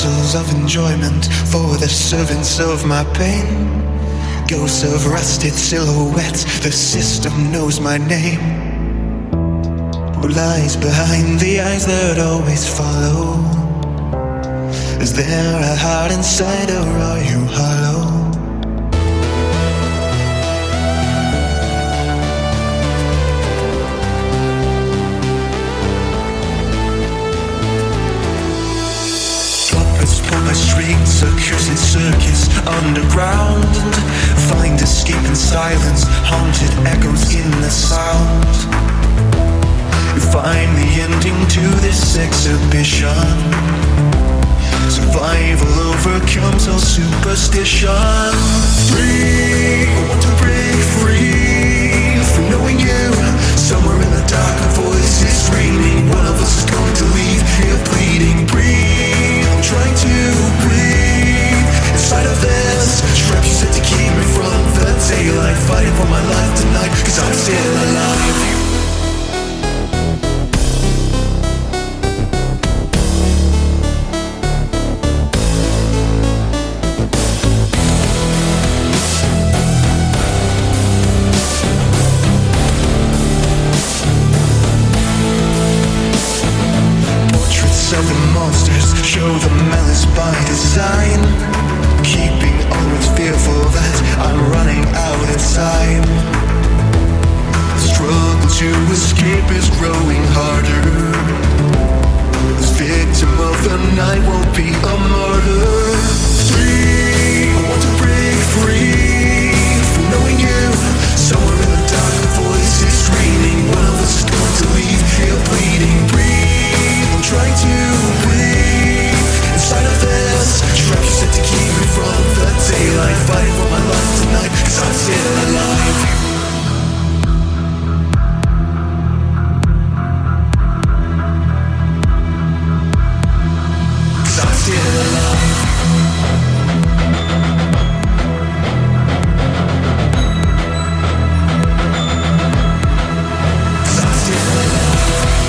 morsels of enjoyment for the servants of my pain. Ghosts of rusted silhouettes, the system knows my name. Who lies behind the eyes that always follow? Is there a heart inside or are you hollow? Puppet streets, a cursed circus underground. Find escape in silence, haunted echoes in the sound. Find the ending to this exhibition. Survival overcomes all superstition. Free, I want to break free from knowing you. Somewhere in the dark a voice is screaming. One of us is going to leave here bleeding. Breathe, I'm trying to breathe inside of this trap you set to keep me from the daylight. Fighting for my life tonight, 'cause I'm still alive. Of the monsters show the malice by design, keeping always fearful that I'm running out of time. The struggle to escape is growing harder. This victim of the night won't be a martyr. Free, I want to break free from knowing you. Somewhere in the dark a voice is screaming. One of us is going to leave here bleeding. Breathe, I'm trying to breathe inside of this trap you set to keep me from the daylight. Fighting for my life tonight, 'cause I'm still alive. 'Cause I'm still alive. 'Cause I'm still alive.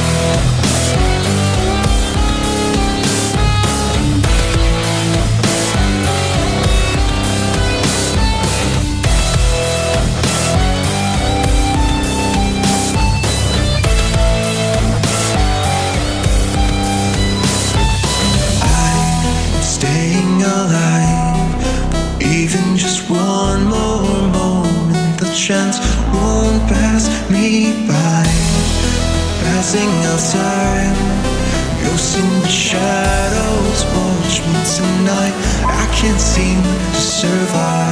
Staying alive, even just one more moment, the chance won't pass me by. Passing of time, ghosts in the shadows watch me tonight. I can't seem to survive.